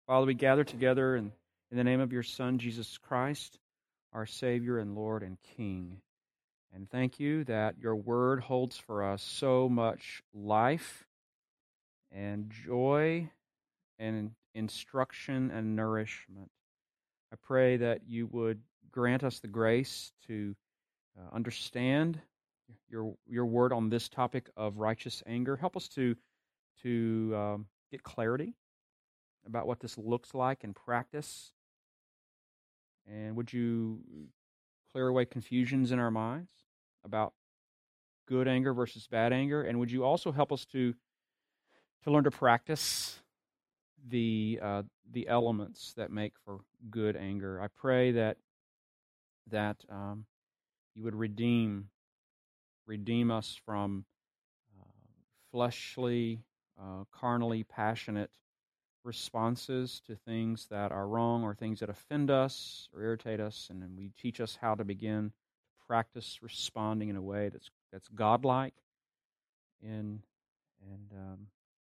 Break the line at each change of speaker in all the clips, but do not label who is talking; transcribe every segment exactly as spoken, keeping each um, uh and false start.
Father, we gather together in, in the name of your Son, Jesus Christ, our Savior and Lord and King. And thank you that your word holds for us so much life and joy and instruction and nourishment. I pray that you would grant us the grace to uh, understand your your word on this topic of righteous anger. Help us to, to um, get clarity about what this looks like in practice. And would you clear away confusions in our minds about good anger versus bad anger? And would you also help us to to learn to practice the uh, the elements that make for good anger? I pray that that um, you would redeem redeem us from uh, fleshly, uh, carnally passionate responses to things that are wrong or things that offend us or irritate us, and then we teach us how to begin to practice responding in a way that's that's godlike. And and um,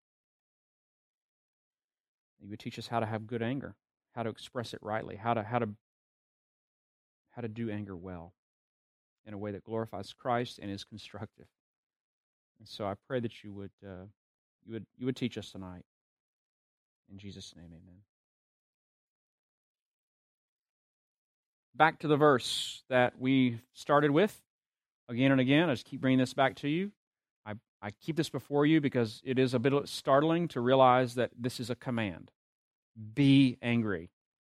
you would teach us how to have good anger, how to express it rightly, how to how to how to do anger well in a way that glorifies Christ and is constructive. And so I pray that you would uh, you would you would teach us tonight. In Jesus' name, amen. Back to the verse that we started with again and again. I just keep bringing this back to you. I, I keep this before you because it is a bit startling to realize that this is a command. Be angry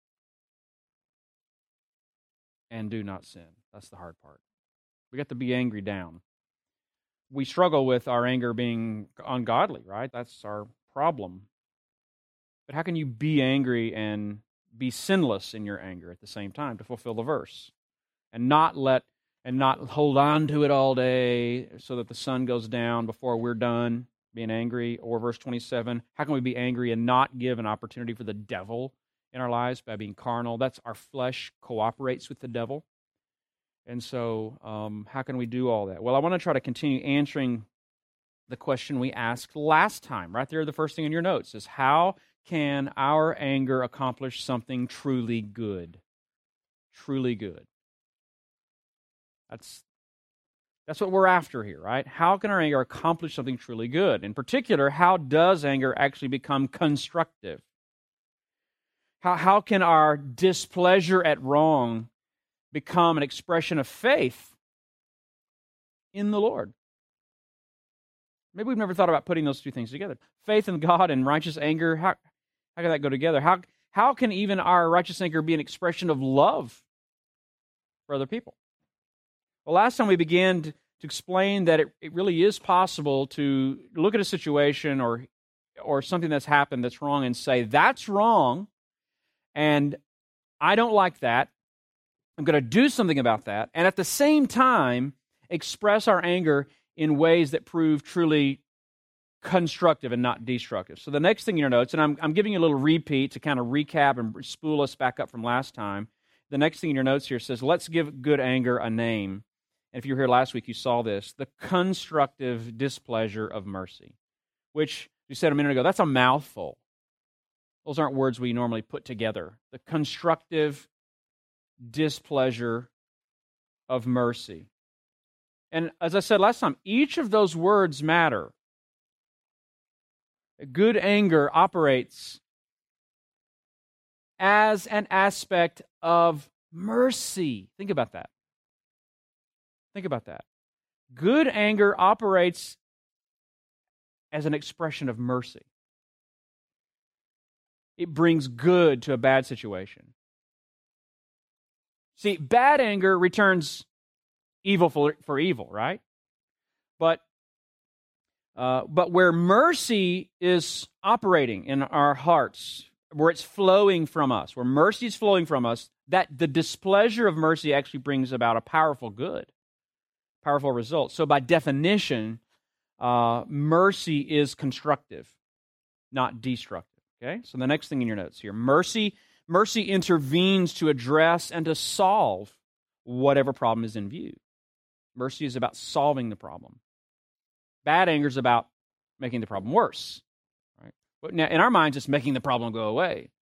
and do not sin. That's the hard part. We got to be angry down. We struggle with our anger being ungodly, right? That's our problem. But how can you be angry and be sinless in your anger at the same time to fulfill the verse? And not let and not hold on to it all day so that the sun goes down before we're done being angry. Or verse twenty-seven, how can we be angry and not give an opportunity for the devil in our lives by being carnal? That's our flesh cooperates with the devil. And so um, how can we do all that? Well, I want to try to continue answering the question we asked last time. Right there, the first thing in your notes is, how can our anger accomplish something truly good? Truly good. That's that's what we're after here, right? How can our anger accomplish something truly good? In particular, how does anger actually become constructive? How how can our displeasure at wrong become an expression of faith in the Lord? Maybe we've never thought about putting those two things together. Faith in God and righteous anger, how, how can that go together? How, how can even our righteous anger be an expression of love for other people? Well, last time we began to, to explain that it, it really is possible to look at a situation or, or something that's happened that's wrong and say, that's wrong, and I don't like that. I'm going to do something about that, and at the same time express our anger in ways that prove truly constructive and not destructive. So the next thing in your notes, and I'm, I'm giving you a little repeat to kind of recap and spool us back up from last time. The next thing in your notes here says, let's give good anger a name. And if you were here last week, you saw this, the constructive displeasure of mercy, which you said a minute ago, that's a mouthful. Those aren't words we normally put together. The constructive displeasure of mercy. And as I said last time, each of those words matter. Good anger operates as an aspect of mercy. Think about that. Think about that. Good anger operates as an expression of mercy. It brings good to a bad situation. See, bad anger returns evil for, for evil, right? But uh, but where mercy is operating in our hearts, where it's flowing from us, where mercy is flowing from us, that the displeasure of mercy actually brings about a powerful good, powerful result. So by definition, uh, mercy is constructive, not destructive. Okay? So the next thing in your notes here, mercy, mercy intervenes to address and to solve whatever problem is in view. Mercy is about solving the problem. Bad anger is about making the problem worse. Right? But now, in our minds, it's making the problem go away.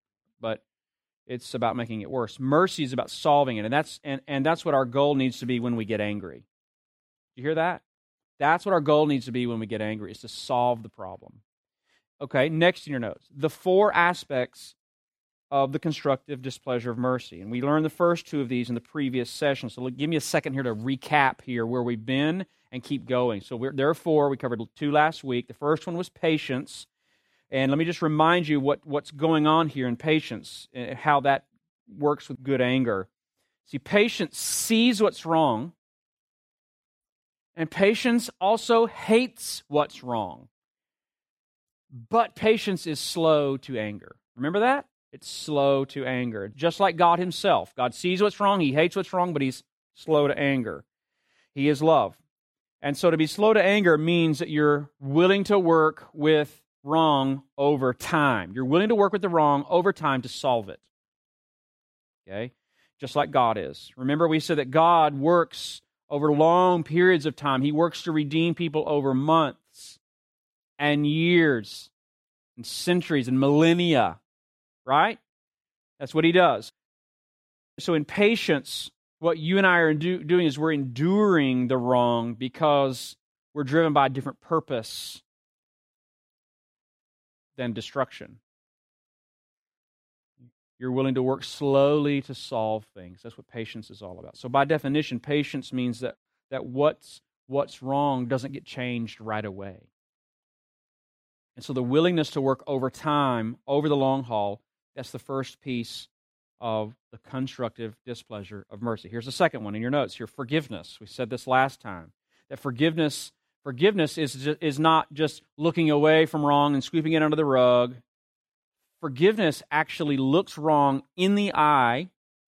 but it's about making it worse. Mercy is about solving it, and that's and, and that's what our goal needs to be when we get angry. You hear that? That's what our goal needs to be when we get angry, is to solve the problem. Okay, next in your notes, the four aspects of the constructive displeasure of mercy. And we learned the first two of these in the previous session, so give me a second here to recap here where we've been and keep going. So we're, there are four. We covered two last week. The first one was patience. And let me just remind you what, what's going on here in patience, and how that works with good anger. See, patience sees what's wrong, and patience also hates what's wrong. But patience is slow to anger. Remember that? It's slow to anger. Just like God himself. God sees what's wrong, he hates what's wrong, but he's slow to anger. He is love. And so to be slow to anger means that you're willing to work with wrong over time. You're willing to work with the wrong over time to solve it. Okay? Just like God is. Remember, we said that God works over long periods of time. He works to redeem people over months and years and centuries and millennia. Right? That's what he does. So in patience, what you and I are do- doing is we're enduring the wrong because we're driven by a different purpose than destruction. You're willing to work slowly to solve things. That's what patience is all about. So by definition, patience means that, that what's, what's wrong doesn't get changed right away. And so the willingness to work over time, over the long haul, that's the first piece of the constructive displeasure of mercy. Here's the second one in your notes here, forgiveness. We said this last time, that forgiveness Forgiveness is, just, is not just looking away from wrong and sweeping it under the rug. Forgiveness actually looks wrong in the eye,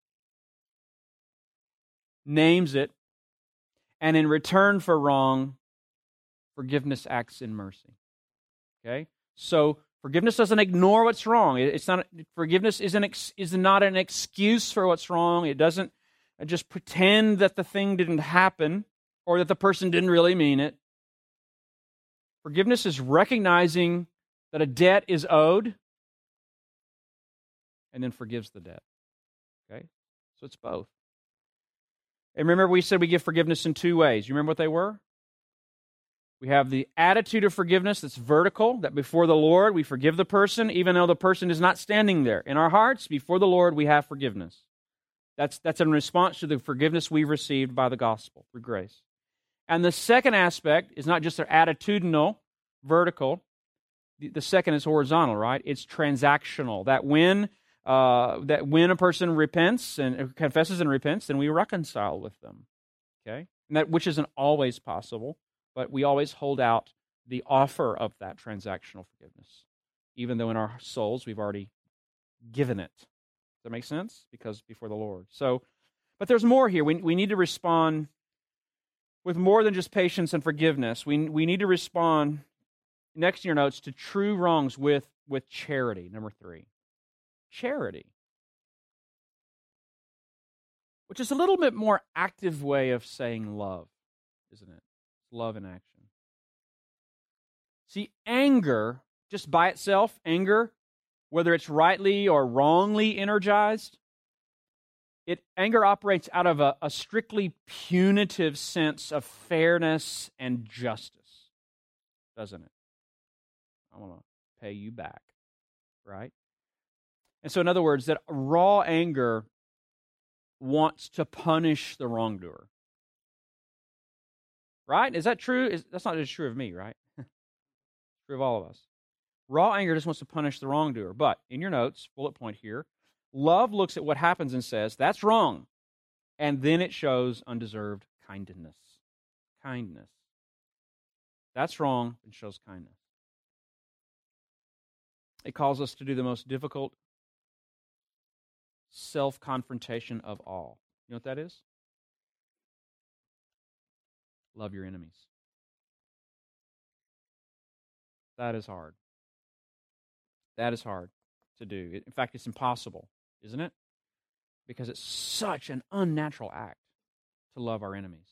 names it, and in return for wrong, forgiveness acts in mercy. Okay? So forgiveness doesn't ignore what's wrong. It's not forgiveness is an ex, is not an excuse for what's wrong. It doesn't just pretend that the thing didn't happen or that the person didn't really mean it. Forgiveness is recognizing that a debt is owed and then forgives the debt. Okay? So it's both. And remember, we said we give forgiveness in two ways. You remember what they were? We have the attitude of forgiveness that's vertical, that before the Lord we forgive the person, even though the person is not standing there. In our hearts, before the Lord, we have forgiveness. That's, that's in response to the forgiveness we've received by the gospel, through grace. And the second aspect is not just their attitudinal, vertical. The, the second is horizontal, right? It's transactional. That when uh, that when a person repents and confesses and repents, then we reconcile with them. Okay, and that which isn't always possible, but we always hold out the offer of that transactional forgiveness, even though in our souls we've already given it. Does that make sense? Because before the Lord. So, but there's more here. We we need to respond with more than just patience and forgiveness. We we need to respond, next in your notes, to true wrongs with, with charity, number three. Charity. Which is a little bit more active way of saying love, isn't it? Love in action. See, anger, just by itself, anger, whether it's rightly or wrongly energized, It anger operates out of a, a strictly punitive sense of fairness and justice, doesn't it? I want to pay you back, right? And so, in other words, that raw anger wants to punish the wrongdoer, right? Is that true? Is, that's not just true of me, right? True of all of us. Raw anger just wants to punish the wrongdoer. But in your notes, bullet point here, love looks at what happens and says, that's wrong. And then it shows undeserved kindness. Kindness. That's wrong and shows kindness. It calls us to do the most difficult self-confrontation of all. You know what that is? Love your enemies. That is hard. That is hard to do. In fact, it's impossible, isn't it? Because it's such an unnatural act to love our enemies.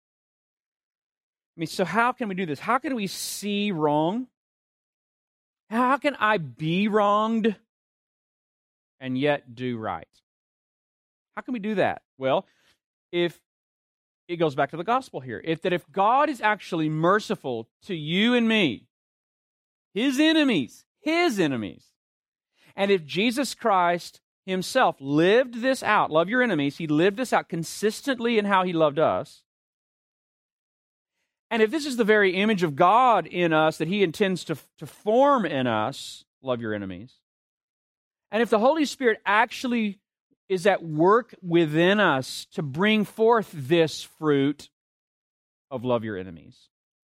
I mean, so how can we do this? How can we see wrong? How can I be wronged and yet do right? How can we do that? Well, if it goes back to the gospel here, if that if God is actually merciful to you and me, his enemies, his enemies, and if Jesus Christ himself lived this out, love your enemies, he lived this out consistently in how he loved us, and if this is the very image of God in us that he intends to, to form in us, love your enemies, and if the Holy Spirit actually is at work within us to bring forth this fruit of love your enemies,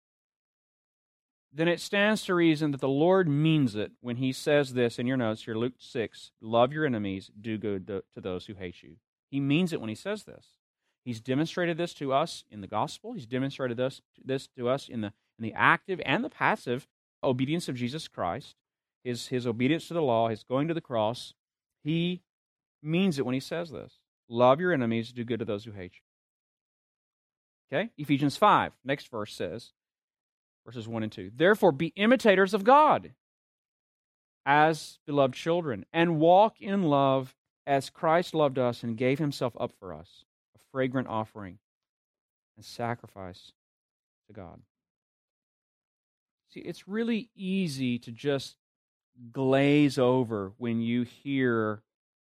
then it stands to reason that the Lord means it when he says this in your notes here, Luke six, love your enemies, do good to those who hate you. He means it when he says this. He's demonstrated this to us in the gospel. He's demonstrated this, this to us in the, in the active and the passive obedience of Jesus Christ, his, his obedience to the law, his going to the cross. He means it when he says this. Love your enemies, do good to those who hate you. Okay? Ephesians five, next verse says, verses one and two, therefore be imitators of God as beloved children, and walk in love as Christ loved us and gave himself up for us, a fragrant offering and sacrifice to God. See, it's really easy to just glaze over when you hear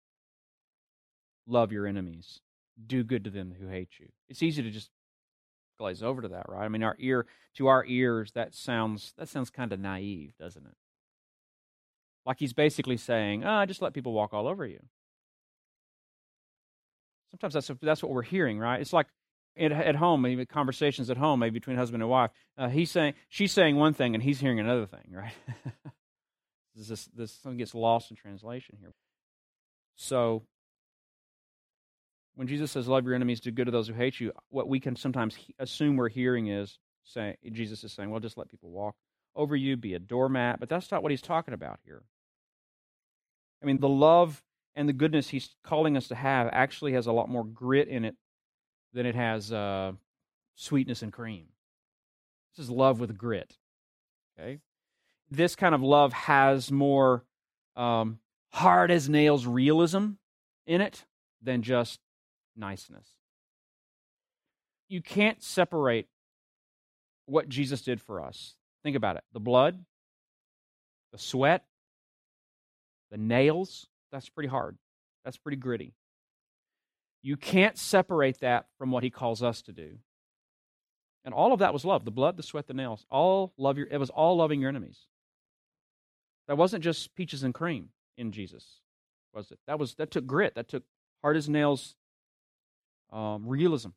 love your enemies, do good to them who hate you. It's easy to just glaze over to that, right? I mean, our ear to our ears, that sounds that sounds kind of naive, doesn't it? Like he's basically saying, "Ah, oh, just let people walk all over you." Sometimes that's that's what we're hearing, right? It's like at, at home, maybe conversations at home, maybe between husband and wife. Uh, he's saying, she's saying one thing, and he's hearing another thing, right? this this something gets lost in translation here. So, when Jesus says, love your enemies, do good to those who hate you, what we can sometimes he- assume we're hearing is, saying, Jesus is saying, well, just let people walk over you, be a doormat. But that's not what he's talking about here. I mean, the love and the goodness he's calling us to have actually has a lot more grit in it than it has uh, sweetness and cream. This is love with grit. Okay? This kind of love has more um, hard-as-nails realism in it than just niceness. You can't separate what Jesus did for us. Think about it. The blood, the sweat, the nails, that's pretty hard. That's pretty gritty. You can't separate that from what he calls us to do. And all of that was love. The blood, the sweat, the nails. All love your it was all loving your enemies. That wasn't just peaches and cream in Jesus, was it? That was that took grit. That took hard as nails Um, realism.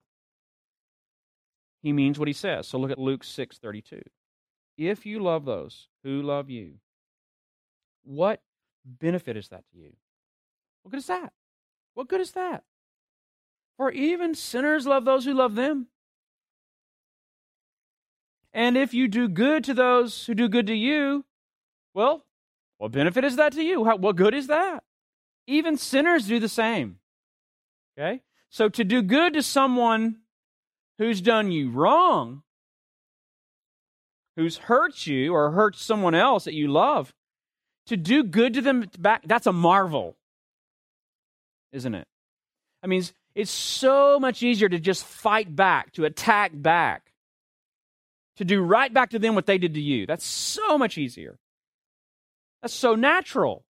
He means what he says. So look at Luke six thirty-two. If you love those who love you, what benefit is that to you? What good is that? What good is that? For even sinners love those who love them. And if you do good to those who do good to you, well, what benefit is that to you? How, what good is that? Even sinners do the same. Okay? So to do good to someone who's done you wrong, who's hurt you or hurt someone else that you love, to do good to them back, that's a marvel, isn't it? I mean, it's, it's so much easier to just fight back, to attack back, to do right back to them what they did to you. That's so much easier. That's so natural.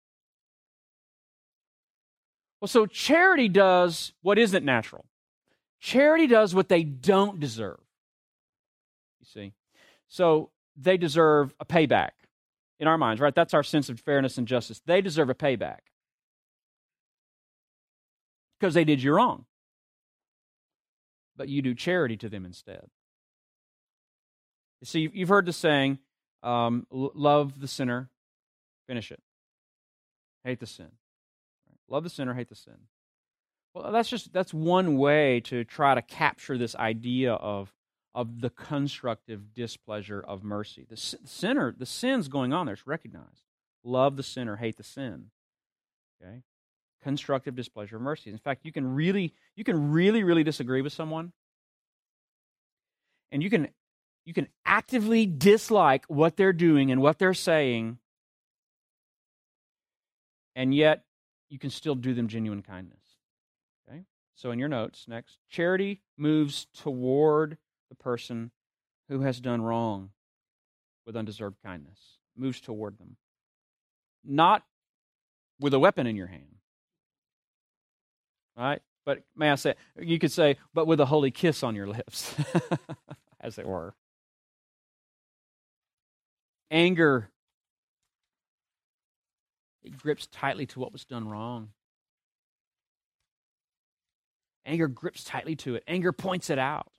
Well, so charity does what isn't natural. Charity does what they don't deserve. You see? So they deserve a payback in our minds, right? That's our sense of fairness and justice. They deserve a payback because they did you wrong. But you do charity to them instead. You see, you've heard the saying, um, love the sinner, finish it. Hate the sin. Love the sinner, hate the sin. Well, that's just that's one way to try to capture this idea of, of the constructive displeasure of mercy. The sinner, the sin's going on there, it's recognized. Love the sinner, hate the sin. Okay? Constructive displeasure of mercy. In fact, you can really, you can really, really disagree with someone, and you can you can actively dislike what they're doing and what they're saying and yet you can still do them genuine kindness. Okay? So in your notes, next, charity moves toward the person who has done wrong with undeserved kindness. Moves toward them. Not with a weapon in your hand. All right? But may I say, you could say, but with a holy kiss on your lips, as it were. Anger, it grips tightly to what was done wrong. Anger grips tightly to it. Anger points it out.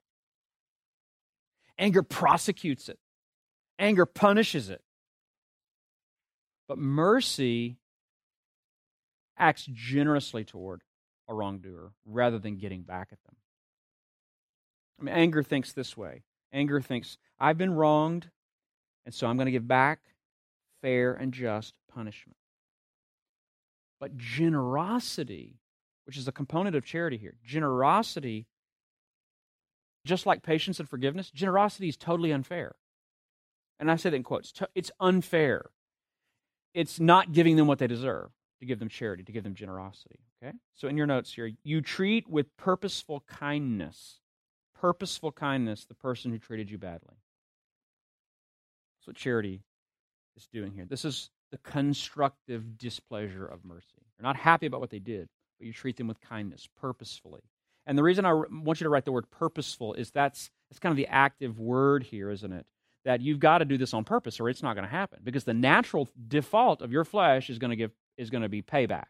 Anger prosecutes it. Anger punishes it. But mercy acts generously toward a wrongdoer rather than getting back at them. I mean, anger thinks this way. Anger thinks, I've been wronged, and so I'm going to give back fair and just punishment. But generosity, which is a component of charity here, generosity, just like patience and forgiveness, generosity is totally unfair. And I say that in quotes. It's unfair. It's not giving them what they deserve, to give them charity, to give them generosity. Okay? So in your notes here, you treat with purposeful kindness, purposeful kindness, the person who treated you badly. That's what charity is doing here. This is the constructive displeasure of mercy. You're not happy about what they did, but you treat them with kindness, purposefully. And the reason I want you to write the word purposeful is that's, that's kind of the active word here, isn't it? That you've got to do this on purpose or it's not going to happen. Because the natural default of your flesh is going to give is going to be payback.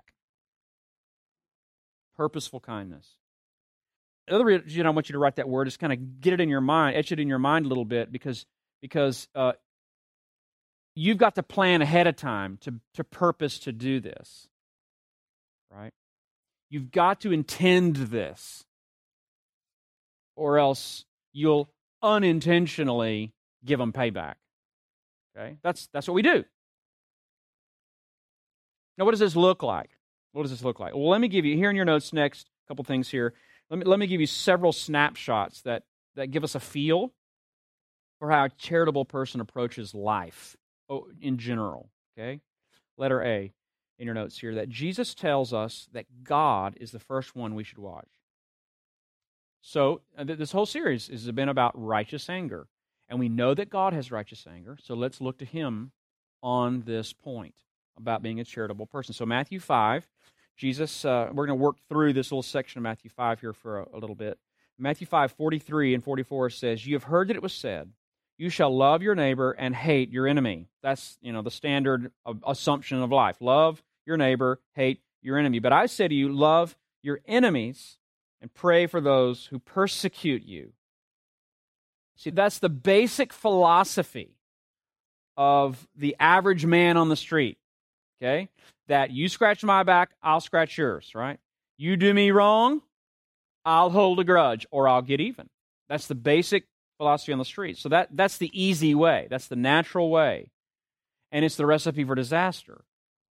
Purposeful kindness. The other reason I want you to write that word is kind of get it in your mind, etch it in your mind a little bit, because because uh, you've got to plan ahead of time to, to purpose to do this. Right? You've got to intend this, or else you'll unintentionally give them payback. Okay? That's that's what we do. Now, what does this look like? What does this look like? Well, let me give you, here in your notes next, a couple things here. Let me, let me give you several snapshots that, that give us a feel for how a charitable person approaches life in general. Okay? Letter A in your notes here, that Jesus tells us that God is the first one we should watch. So, uh, this whole series has been about righteous anger. And we know that God has righteous anger, so let's look to Him on this point about being a charitable person. So Matthew five, Jesus, uh, we're going to work through this little section of Matthew five here for a, a little bit. Matthew five, forty-three and forty-four says, "You have heard that it was said, you shall love your neighbor and hate your enemy." That's, you know, the standard of assumption of life. Love your neighbor, hate your enemy. But I say to you, love your enemies and pray for those who persecute you. See, that's the basic philosophy of the average man on the street, okay? That you scratch my back, I'll scratch yours, right? You do me wrong, I'll hold a grudge, or I'll get even. That's the basic philosophy on the street. So that, that's the easy way. That's the natural way. And it's the recipe for disaster.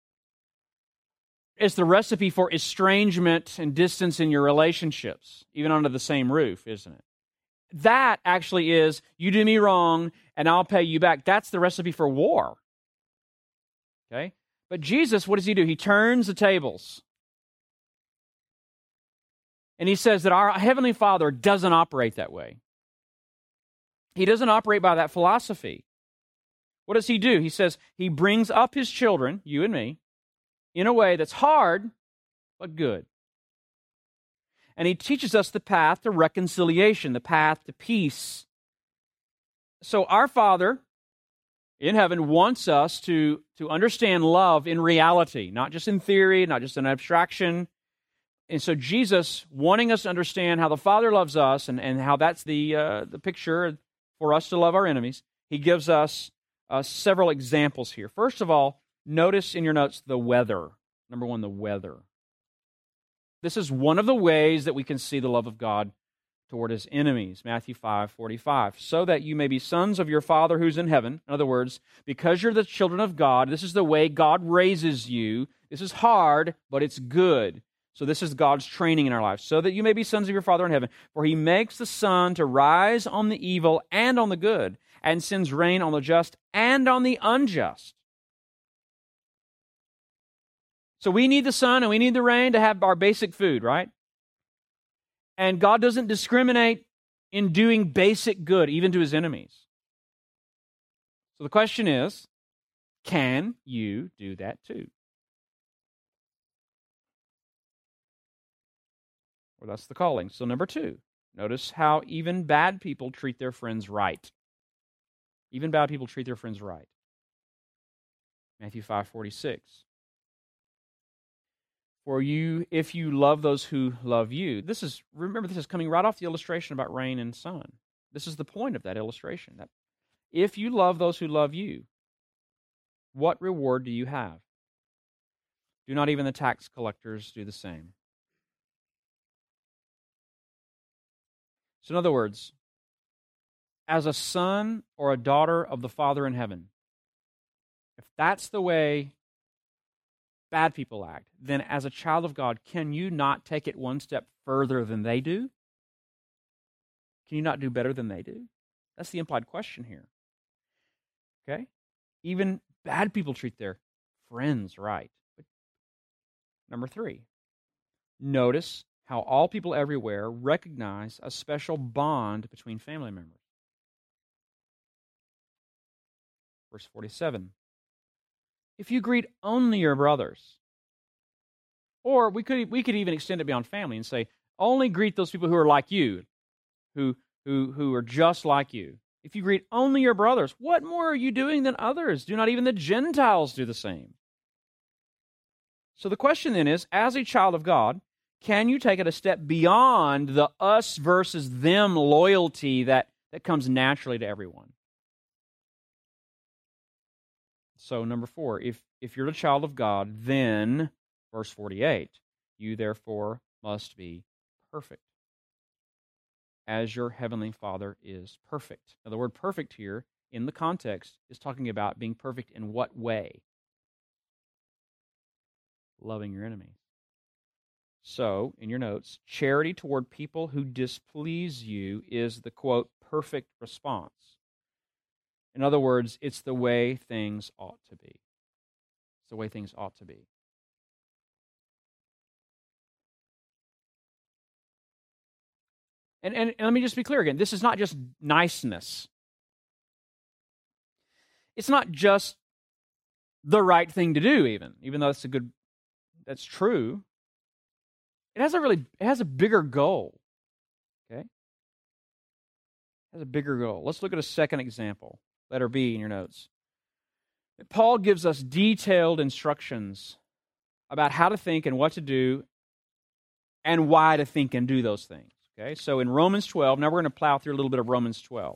It's the recipe for estrangement and distance in your relationships, even under the same roof, isn't it? That actually is, you do me wrong, and I'll pay you back. That's the recipe for war. Okay? But Jesus, what does He do? He turns the tables. And He says that our Heavenly Father doesn't operate that way. He doesn't operate by that philosophy. What does He do? He says He brings up His children, you and me, in a way that's hard, but good. And He teaches us the path to reconciliation, the path to peace. So our Father in heaven wants us to, to understand love in reality, not just in theory, not just in abstraction. And so Jesus, wanting us to understand how the Father loves us and, and how that's the, uh, the picture for us to love our enemies, He gives us uh, several examples here. First of all, notice in your notes the weather. Number one, the weather. This is one of the ways that we can see the love of God toward His enemies. Matthew five, forty-five. So that you may be sons of your Father who's in heaven. In other words, because you're the children of God, this is the way God raises you. This is hard, but it's good. So this is God's training in our lives. So that you may be sons of your Father in heaven. For He makes the sun to rise on the evil and on the good, and sends rain on the just and on the unjust. So we need the sun and we need the rain to have our basic food, right? And God doesn't discriminate in doing basic good, even to his enemies. So the question is, can you do that too? Well, that's the calling. So number two, notice how even bad people treat their friends right. Even bad people treat their friends right. Matthew five forty-six. For you, if you love those who love you. This is, remember, this is coming right off the illustration about rain and sun. This is the point of that illustration. That if you love those who love you, what reward do you have? Do not even the tax collectors do the same? So in other words, as a son or a daughter of the Father in heaven, if that's the way bad people act, then as a child of God, can you not take it one step further than they do? Can you not do better than they do? That's the implied question here. Okay? Even bad people treat their friends right. But number three, notice how all people everywhere recognize a special bond between family members. Verse forty-seven. If you greet only your brothers, or we could we could even extend it beyond family and say, only greet those people who are like you, who who who are just like you. If you greet only your brothers, what more are you doing than others? Do not even the Gentiles do the same? So the question then is, as a child of God, can you take it a step beyond the us versus them loyalty that, that comes naturally to everyone? So number four, if, if you're a child of God, then, verse forty-eight, you therefore must be perfect, as your heavenly Father is perfect. Now the word perfect here, in the context, is talking about being perfect in what way? Loving your enemies. So, in your notes, charity toward people who displease you is the, quote, perfect response. In other words, it's the way things ought to be. It's the way things ought to be. And, and, and let me just be clear again. This is not just niceness. It's not just the right thing to do, even, even though that's a good, that's true. It has a really, it has a bigger goal. Okay? It has a bigger goal. Let's look at a second example. Letter B in your notes. Paul gives us detailed instructions about how to think and what to do and why to think and do those things. Okay, so in Romans twelve, now we're going to plow through a little bit of Romans twelve.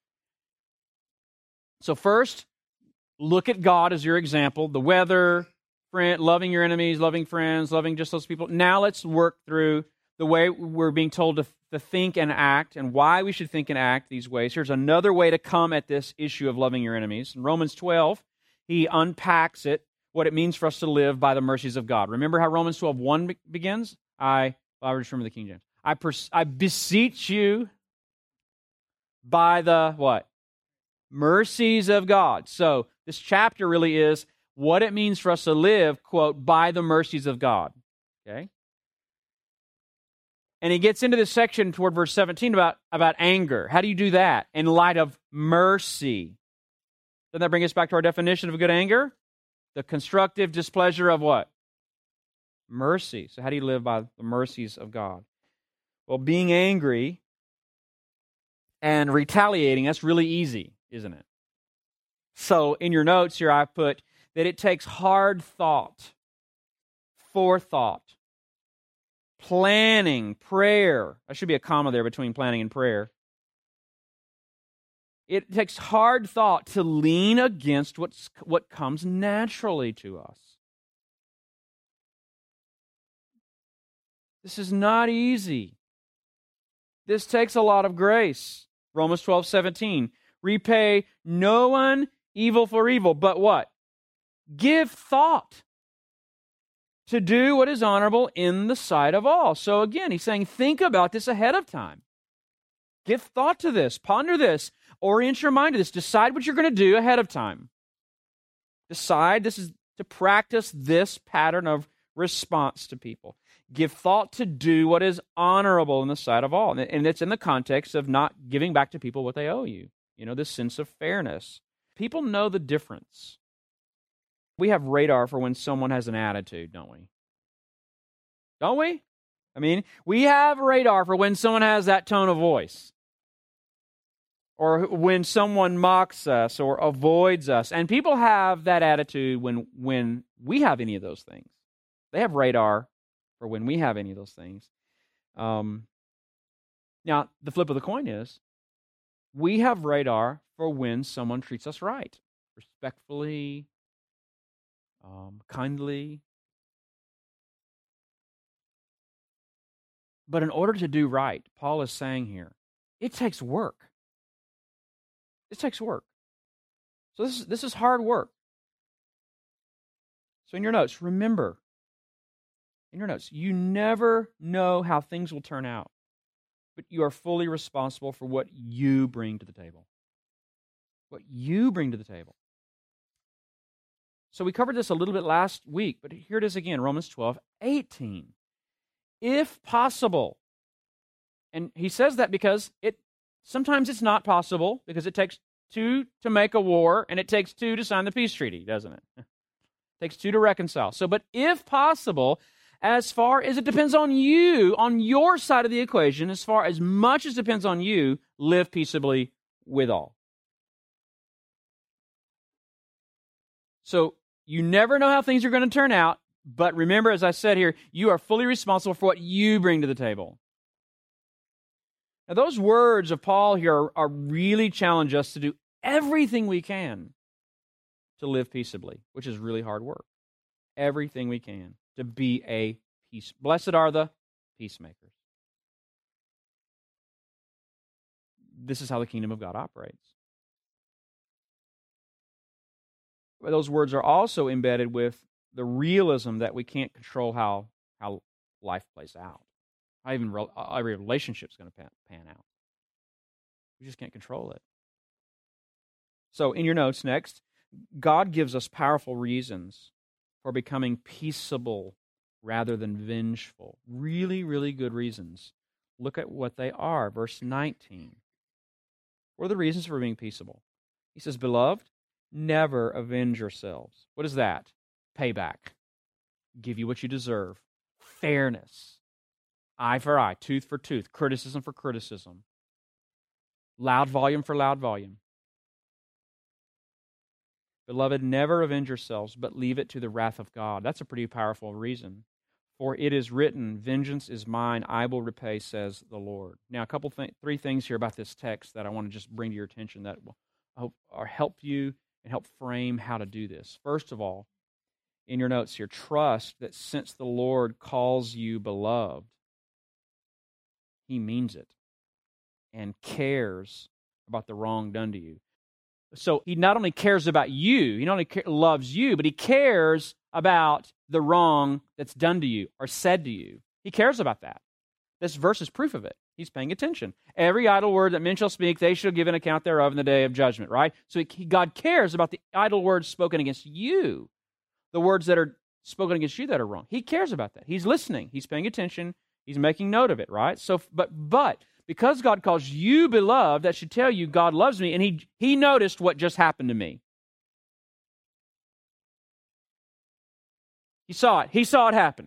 So first, look at God as your example, the weather, friend, loving your enemies, loving friends, loving just those people. Now let's work through the way we're being told to, to think and act and why we should think and act these ways. Here's another way to come at this issue of loving your enemies. In Romans twelve, he unpacks it, what it means for us to live by the mercies of God. Remember how Romans twelve one be- begins? I, well, I just remember the King James. I, pers- I beseech you by the, what? Mercies of God. So this chapter really is what it means for us to live, quote, by the mercies of God. Okay? And he gets into this section toward verse seventeen about, about anger. How do you do that? In light of mercy. Doesn't that bring us back to our definition of good anger? The constructive displeasure of what? Mercy. So how do you live by the mercies of God? Well, being angry and retaliating, that's really easy, isn't it? So in your notes here, I put that it takes hard thought, forethought, planning, prayer. There should be a comma there between planning and prayer. It takes hard thought to lean against what's, what comes naturally to us. This is not easy. This takes a lot of grace. Romans twelve seventeen. Repay no one evil for evil, but what? Give thought to do what is honorable in the sight of all. So again, he's saying, think about this ahead of time. Give thought to this. Ponder this. Orient your mind to this. Decide what you're going to do ahead of time. Decide this is to practice this pattern of response to people. Give thought to do what is honorable in the sight of all. And it's in the context of not giving back to people what they owe you. You know, this sense of fairness. People know the difference. We have radar for when someone has an attitude, don't we? Don't we? I mean, we have radar for when someone has that tone of voice, or when someone mocks us or avoids us. And people have that attitude when, when we have any of those things. They have radar for when we have any of those things. Um, now, the flip of the coin is, we have radar for when someone treats us right, respectfully, um, kindly. But in order to do right, Paul is saying here, it takes work. It takes work. So this is, this is hard work. So in your notes, remember, in your notes, you never know how things will turn out, but you are fully responsible for what you bring to the table. What you bring to the table. So we covered this a little bit last week, but here it is again, Romans twelve, eighteen. If possible. And he says that because it sometimes it's not possible, because it takes two to make a war, and it takes two to sign the peace treaty, doesn't it? It takes two to reconcile. So, but if possible, as far as it depends on you, on your side of the equation, as far as much as depends on you, live peaceably with all. So, you never know how things are going to turn out, but remember, as I said here, you are fully responsible for what you bring to the table. Now, those words of Paul here are, are really challenge us to do everything we can to live peaceably, which is really hard work. Everything we can to be a peace. Blessed are the peacemakers. This is how the kingdom of God operates. But those words are also embedded with the realism that we can't control how, how life plays out. How even re- every relationship is going to pan, pan out. We just can't control it. So in your notes next, God gives us powerful reasons for becoming peaceable rather than vengeful. Really, really good reasons. Look at what they are. Verse nineteen. What are the reasons for being peaceable? He says, Beloved, never avenge yourselves. What is that? Payback. Give you what you deserve. Fairness. Eye for eye, tooth for tooth, criticism for criticism. Loud volume for loud volume. Beloved, never avenge yourselves, but leave it to the wrath of God. That's a pretty powerful reason. For it is written, vengeance is mine, I will repay, says the Lord. Now, a couple, th- three things here about this text that I want to just bring to your attention that will hope, or help you and help frame how to do this. First of all, in your notes here, trust that since the Lord calls you beloved, He means it and cares about the wrong done to you. So He not only cares about you, He not only ca- loves you, but He cares about the wrong that's done to you or said to you. He cares about that. This verse is proof of it. He's paying attention. Every idle word that men shall speak, they shall give an account thereof in the day of judgment, right? So he, God cares about the idle words spoken against you, the words that are spoken against you that are wrong. He cares about that. He's listening. He's paying attention. He's making note of it, right? So, but, but, because God calls you beloved, that should tell you God loves me, and he, he noticed what just happened to me. He saw it. He saw it happen.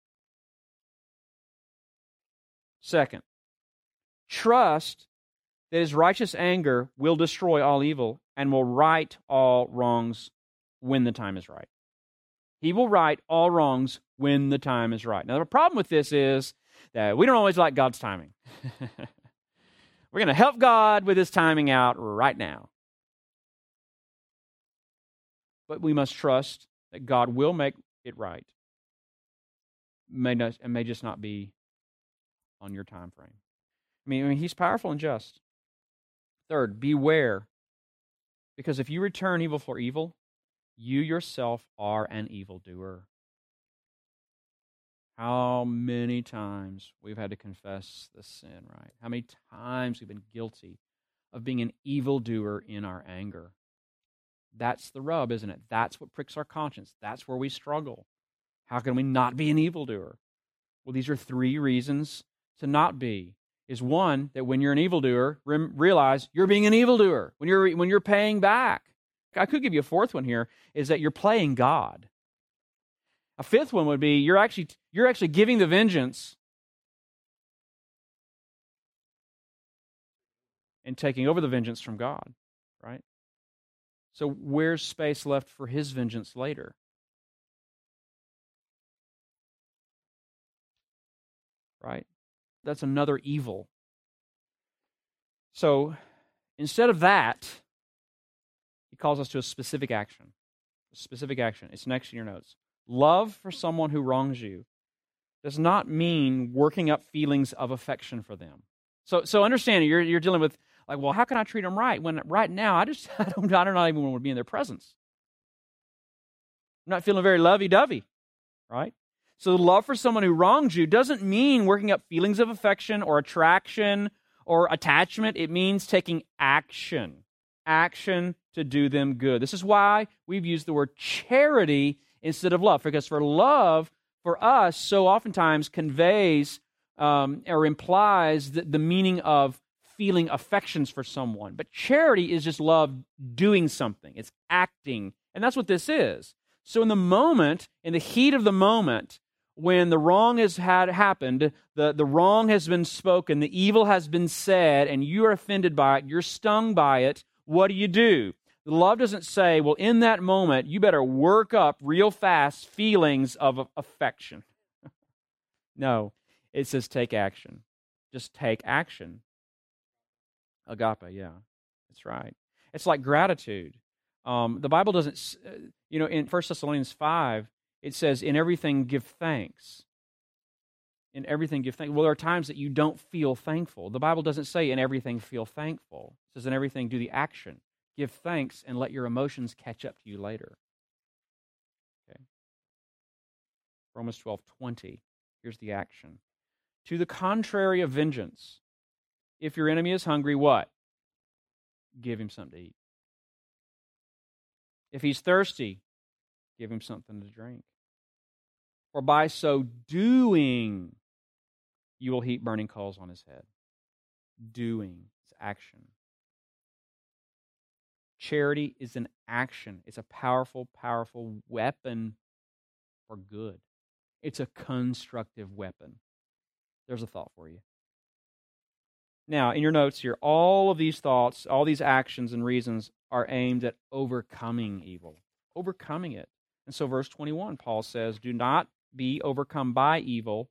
Second, trust that His righteous anger will destroy all evil and will right all wrongs when the time is right. He will right all wrongs when the time is right. Now, the problem with this is that we don't always like God's timing. We're going to help God with His timing out right now. But we must trust that God will make it right. May not, it may just not be on your time frame. I mean, I mean, He's powerful and just. Third, beware. Because if you return evil for evil, you yourself are an evildoer. How many times we've had to confess the sin, right? How many times we've been guilty of being an evildoer in our anger. That's the rub, isn't it? That's what pricks our conscience. That's where we struggle. How can we not be an evildoer? Well, these are three reasons to not be. Is one, that when you're an evildoer, rem- realize you're being an evildoer when you're when you're paying back. I could give you a fourth one here, is that you're playing God. A fifth one would be you're actually you're actually giving the vengeance and taking over the vengeance from God, right? So where's space left for His vengeance later? Right? That's another evil. So instead of that, He calls us to a specific action. A specific action. It's next in your notes. Love for someone who wrongs you does not mean working up feelings of affection for them. So, so understand, you're you're dealing with like, well, how can I treat them right when right now I just I don't I don't even want to be in their presence. I'm not feeling very lovey-dovey, right? So, love for someone who wrongs you doesn't mean working up feelings of affection or attraction or attachment. It means taking action, action to do them good. This is why we've used the word charity instead of love, because for love, for us, so oftentimes conveys um, or implies the, the meaning of feeling affections for someone. But charity is just love doing something. It's acting. And that's what this is. So in the moment, in the heat of the moment, when the wrong has had happened, the, the wrong has been spoken, the evil has been said, and you are offended by it, you're stung by it, what do you do? The love doesn't say, well, in that moment, you better work up real fast feelings of affection. No, it says take action. Just take action. Agape, yeah, that's right. It's like gratitude. Um, the Bible doesn't, uh, you know, in First Thessalonians five, it says, in everything give thanks. In everything give thanks. Well, there are times that you don't feel thankful. The Bible doesn't say in everything feel thankful. It says in everything do the action. Give thanks and let your emotions catch up to you later. Okay. Romans twelve twenty. Here's the action. To the contrary of vengeance, if your enemy is hungry, what? Give him something to eat. If he's thirsty, give him something to drink. For by so doing, you will heap burning coals on his head. Doing is action. Charity is an action. It's a powerful, powerful weapon for good. It's a constructive weapon. There's a thought for you. Now, in your notes here, all of these thoughts, all these actions and reasons are aimed at overcoming evil, overcoming it. And so verse twenty-one, Paul says, do not be overcome by evil,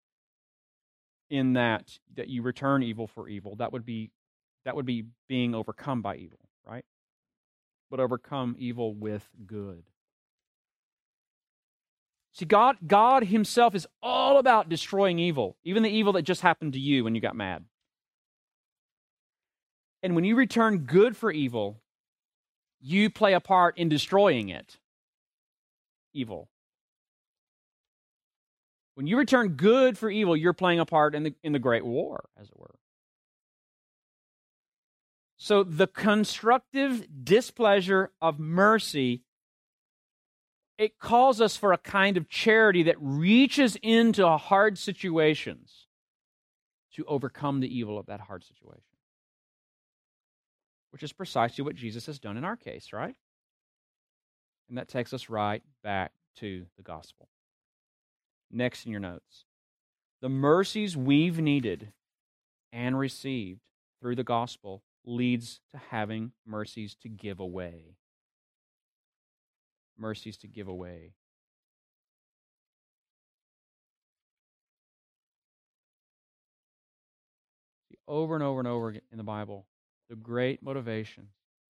in that that you return evil for evil. That would be that would be being overcome by evil, right? But overcome evil with good. See, God, God Himself is all about destroying evil, even the evil that just happened to you when you got mad. And when you return good for evil, you play a part in destroying it. Evil. When you return good for evil, you're playing a part in the in the great war, as it were. So the constructive displeasure of mercy, it calls us for a kind of charity that reaches into hard situations to overcome the evil of that hard situation. Which is precisely what Jesus has done in our case, right? And that takes us right back to the gospel. Next in your notes. The mercies we've needed and received through the gospel leads to having mercies to give away. Mercies to give away. See, over and over and over again in the Bible, the great motivation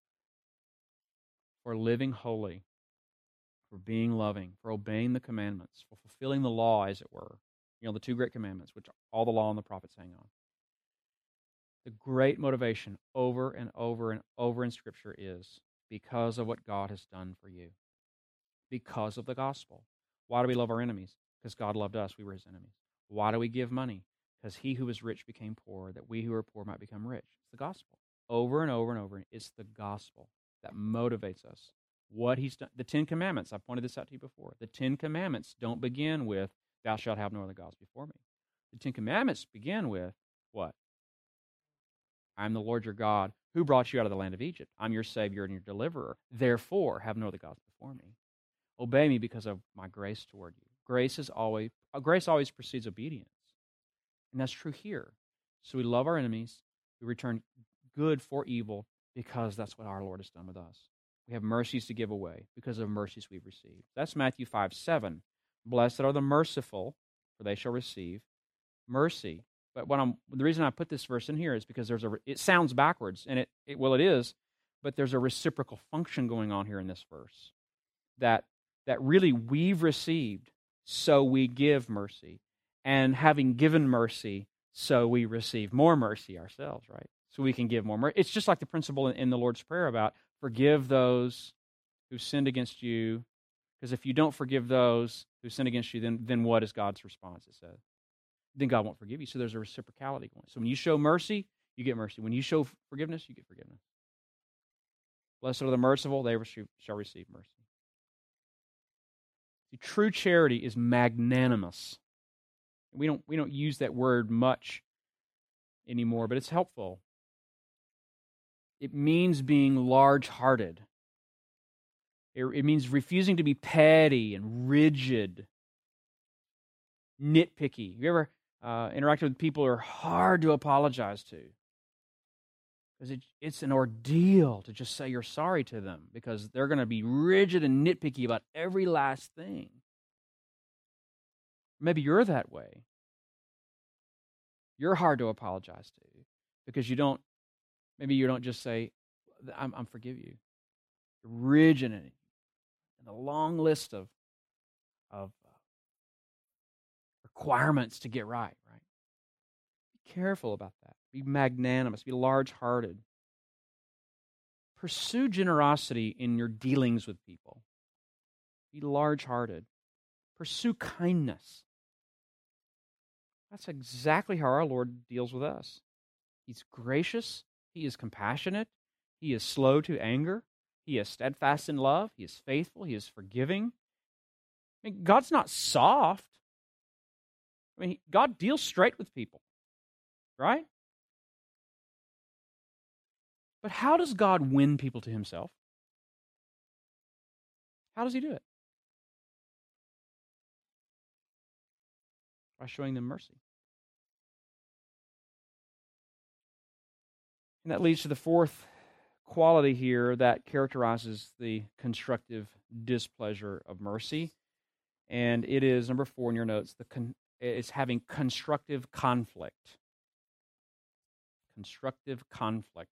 for living holy, for being loving, for obeying the commandments, for fulfilling the law, as it were. You know, the two great commandments, which all the law and the prophets hang on. The great motivation over and over and over in Scripture is because of what God has done for you. Because of the gospel. Why do we love our enemies? Because God loved us. We were His enemies. Why do we give money? Because He who was rich became poor, that we who are poor might become rich. It's the gospel. Over and over and over, it's the gospel that motivates us what he's done. The Ten Commandments, I've pointed this out to you before. The Ten Commandments don't begin with, thou shalt have no other gods before me. The Ten Commandments begin with what? I'm the Lord your God who brought you out of the land of Egypt. I'm your Savior and your deliverer. Therefore, have no other gods before me. Obey me because of my grace toward you. Grace is always uh, grace always precedes obedience. And that's true here. So we love our enemies. We return good for evil because that's what our Lord has done with us. We have mercies to give away because of mercies we've received. That's Matthew five seven. Blessed are the merciful, for they shall receive mercy. But what I'm, the reason I put this verse in here is because there's a, it sounds backwards, and it, it well, it is, but there's a reciprocal function going on here in this verse. That, that really we've received, so we give mercy. And having given mercy, so we receive more mercy ourselves, right? So we can give more mercy. It's just like the principle in, in the Lord's Prayer about forgive those who sinned against you, because if you don't forgive those who sin against you, then, then what is God's response, it says? Then God won't forgive you. So there's a reciprocality going. So when you show mercy, you get mercy. When you show forgiveness, you get forgiveness. Blessed are the merciful, they shall receive mercy. See, true charity is magnanimous. We don't, we don't use that word much anymore, but it's helpful. It means being large-hearted. It, it means refusing to be petty and rigid, nitpicky. Have you ever uh, interacted with people who are hard to apologize to? Because it, it's an ordeal to just say you're sorry to them because they're going to be rigid and nitpicky about every last thing. Maybe you're that way. You're hard to apologize to because you don't, maybe you don't just say, I'm, I'm forgive you. You're rigid in it. And a long list of, of requirements to get right, right? Be careful about that. Be magnanimous. Be large-hearted. Pursue generosity in your dealings with people. Be large-hearted. Pursue kindness. That's exactly how our Lord deals with us. He's gracious. He is compassionate. He is slow to anger. He is steadfast in love. He is faithful. He is forgiving. I mean, God's not soft. I mean, God deals straight with people, right? But how does God win people to himself? How does he do it? By showing them mercy. And that leads to the fourth quality here that characterizes the constructive displeasure of mercy. And it is, number four in your notes, the con- it's having constructive conflict. Constructive conflict.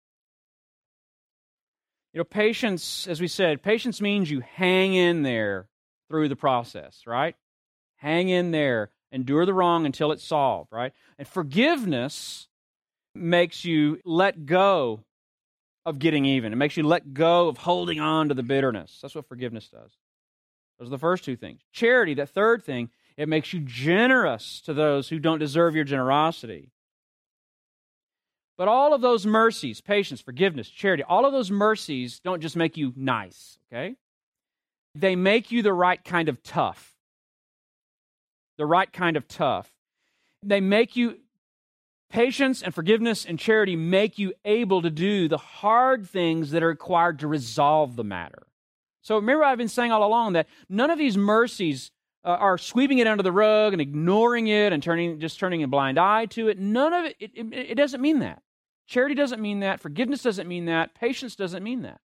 You know, patience, as we said, patience means you hang in there through the process, right? Hang in there. Endure the wrong until it's solved, right? And forgiveness makes you let go of getting even. It makes you let go of holding on to the bitterness. That's what forgiveness does. Those are the first two things. Charity, that third thing, it makes you generous to those who don't deserve your generosity. But all of those mercies, patience, forgiveness, charity, all of those mercies don't just make you nice, okay? They make you the right kind of tough. The right kind of tough. They make you, patience and forgiveness and charity make you able to do the hard things that are required to resolve the matter. So remember I've been saying all along that none of these mercies uh, are sweeping it under the rug and ignoring it and turning just turning a blind eye to it. None of it, it, it, it doesn't mean that. Charity doesn't mean that. Forgiveness doesn't mean that. Patience doesn't mean that.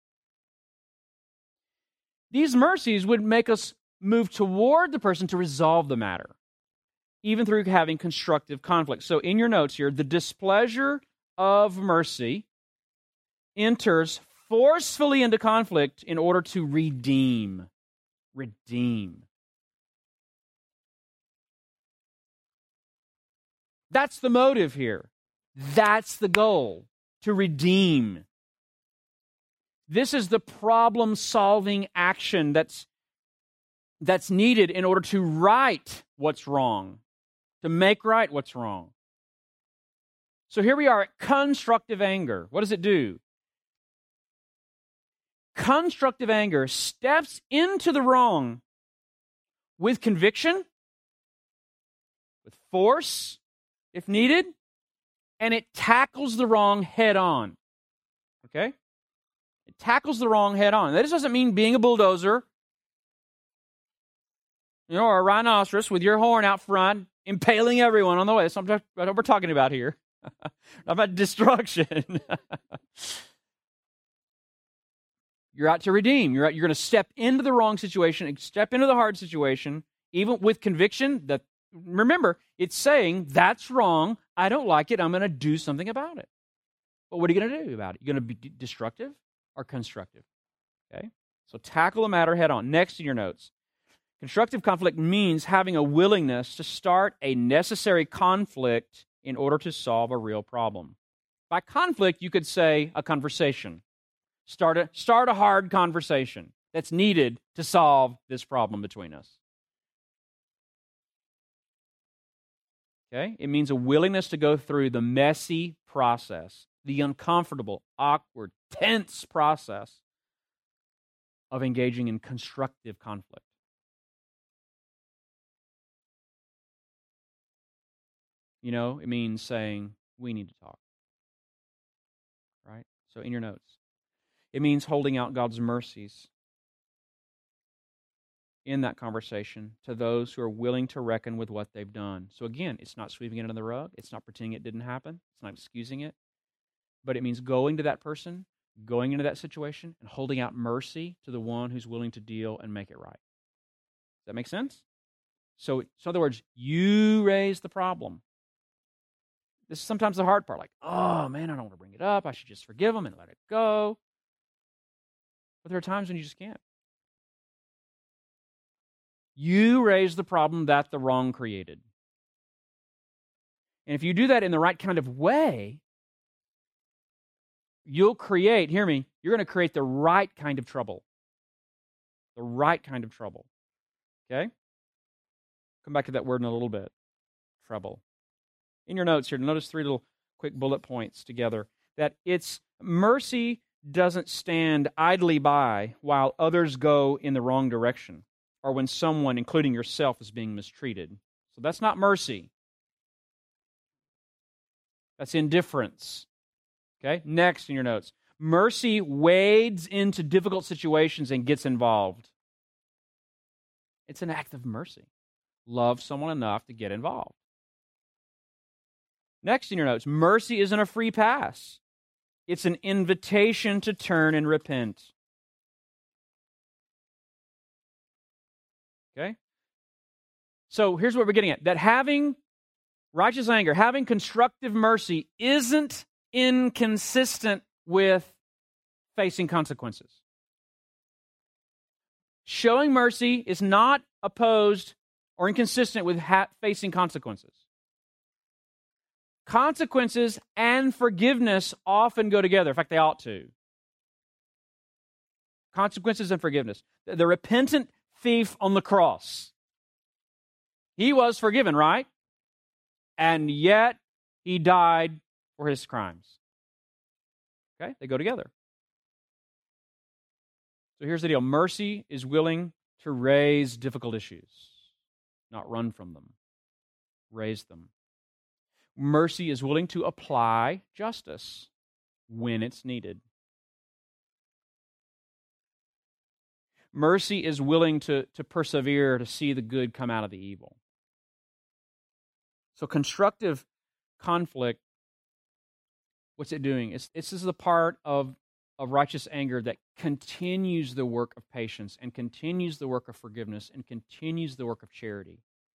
These mercies would make us move toward the person to resolve the matter, even through having constructive conflict. So in your notes here, the displeasure of mercy enters forcefully into conflict in order to redeem. Redeem. That's the motive here. That's the goal, to redeem. This is the problem-solving action that's, that's needed in order to right what's wrong, to make right what's wrong. So here we are at constructive anger. What does it do? constructive anger steps into the wrong with conviction, with force, if needed, and it tackles the wrong head on. Okay? It tackles the wrong head on. That just doesn't mean being a bulldozer, you know, or a rhinoceros with your horn out front, impaling everyone on the way. That's not what we're talking about here. Not about destruction. You're out to redeem. You're out, you're going to step into the wrong situation, step into the hard situation, even with conviction that, remember, it's saying, that's wrong, I don't like it, I'm going to do something about it. But what are you going to do about it? You're going to be destructive or constructive? Okay? So tackle the matter head on. Next in your notes. Constructive conflict means having a willingness to start a necessary conflict in order to solve a real problem. By conflict, you could say a conversation. Start a, start a hard conversation that's needed to solve this problem between us. Okay? It means a willingness to go through the messy process, the uncomfortable, awkward, tense process of engaging in constructive conflict. You know, it means saying, we need to talk. Right? So in your notes. It means holding out God's mercies in that conversation to those who are willing to reckon with what they've done. So again, it's not sweeping it under the rug. It's not pretending it didn't happen. It's not excusing it. But it means going to that person, going into that situation, and holding out mercy to the one who's willing to deal and make it right. Does that make sense? So, so in other words, you raise the problem. This is sometimes the hard part. Like, oh, man, I don't want to bring it up. I should just forgive them and let it go. But there are times when you just can't. You raise the problem that the wrong created. And if you do that in the right kind of way, you'll create, hear me, you're going to create the right kind of trouble. The right kind of trouble. Okay? Come back to that word in a little bit. Trouble. In your notes here, notice three little quick bullet points together. That it's mercy doesn't stand idly by while others go in the wrong direction, or when someone, including yourself, is being mistreated. So that's not mercy. That's indifference. Okay? Next in your notes. Mercy wades into difficult situations and gets involved. It's an act of mercy. Love someone enough to get involved. Next in your notes. Mercy isn't a free pass. It's an invitation to turn and repent. Okay? So here's what we're getting at. That having righteous anger, having constructive mercy isn't inconsistent with facing consequences. Showing mercy is not opposed or inconsistent with ha- facing consequences. Consequences and forgiveness often go together. In fact, they ought to. Consequences and forgiveness. The repentant thief on the cross. He was forgiven, right? And yet he died for his crimes. Okay? They go together. So here's the deal. Mercy is willing to raise difficult issues, not run from them. Raise them. Mercy is willing to apply justice when it's needed. Mercy is willing to, to persevere to see the good come out of the evil. So constructive conflict, what's it doing? It's, this is the part of, of righteous anger that continues the work of patience and continues the work of forgiveness and continues the work of charity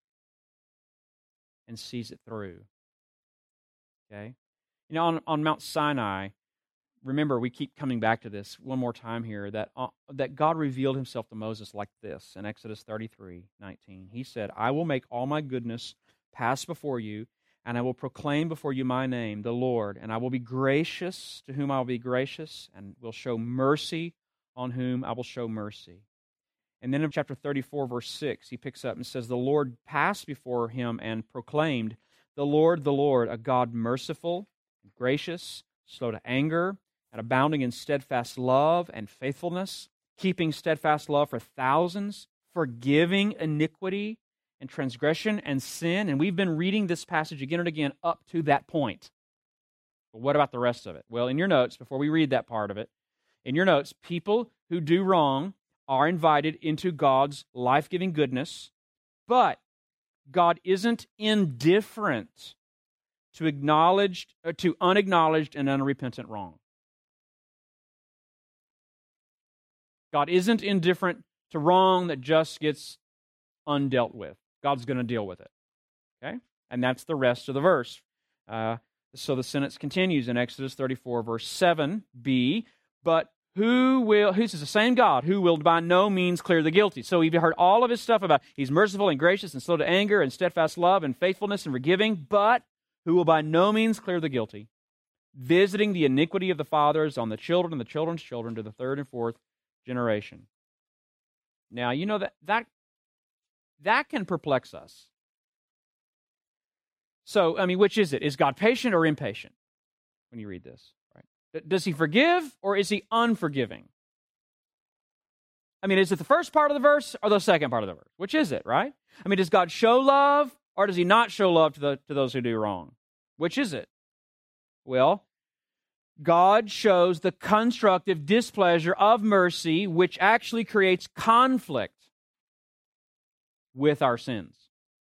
and sees it through. Okay? You know, on, on Mount Sinai, remember, we keep coming back to this one more time here, that, uh, that God revealed himself to Moses like this in Exodus thirty-three nineteen. He said, I will make all my goodness pass before you, and I will proclaim before you my name, the Lord, and I will be gracious to whom I will be gracious, and will show mercy on whom I will show mercy. And then in chapter thirty-four, verse six, he picks up and says, the Lord passed before him and proclaimed, the Lord, the Lord, a God merciful, gracious, slow to anger, and abounding in steadfast love and faithfulness, keeping steadfast love for thousands, forgiving iniquity and transgression and sin. And we've been reading this passage again and again up to that point. But what about the rest of it? Well, in your notes, before we read that part of it, in your notes, people who do wrong are invited into God's life-giving goodness, but God isn't indifferent to acknowledged, uh, to unacknowledged and unrepentant wrong. God isn't indifferent to wrong that just gets undealt with. God's going to deal with it. Okay? And that's the rest of the verse. Uh, so the sentence continues in Exodus thirty-four, verse seven b, but who will, who's the same God, who will by no means clear the guilty. So you've heard all of his stuff about he's merciful and gracious and slow to anger and steadfast love and faithfulness and forgiving, but who will by no means clear the guilty, visiting the iniquity of the fathers on the children and the children's children to the third and fourth generation. Now, you know that that that can perplex us. So, I mean, which is it? Is God patient or impatient when you read this? Right? Does he forgive or is he unforgiving? I mean, is it the first part of the verse or the second part of the verse? Which is it, right? I mean, does God show love or does he not show love to the to those who do wrong? Which is it? Well, God shows the constructive displeasure of mercy, which actually creates conflict with our sins.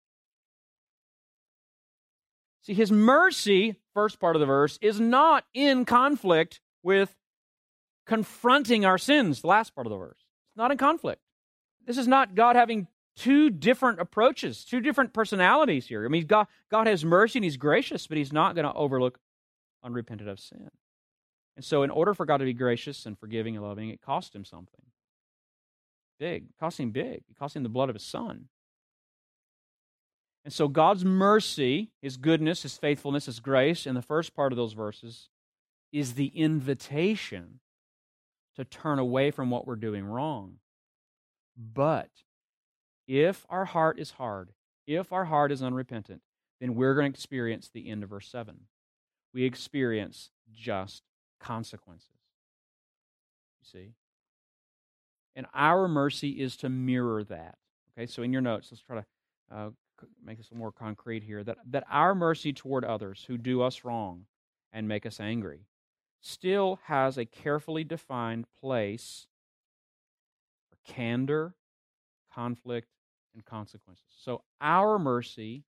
See, his mercy, first part of the verse, is not in conflict with confronting our sins, the last part of the verse. It's not in conflict. This is not God having two different approaches, two different personalities here. I mean, God, God has mercy and he's gracious, but he's not going to overlook unrepentant of sin. And so in order for God to be gracious and forgiving and loving, it cost him something. Big. It cost him big. It cost him the blood of his son. And so God's mercy, his goodness, his faithfulness, his grace, in the first part of those verses, is the invitation to turn away from what we're doing wrong. But if our heart is hard, if our heart is unrepentant, then we're going to experience the end of verse seven. We experience just consequences. You see? And our mercy is to mirror that. Okay, so in your notes, let's try to uh, make this a little more concrete here, that, that our mercy toward others who do us wrong and make us angry still has a carefully defined place for candor, conflict, and consequences. So our mercy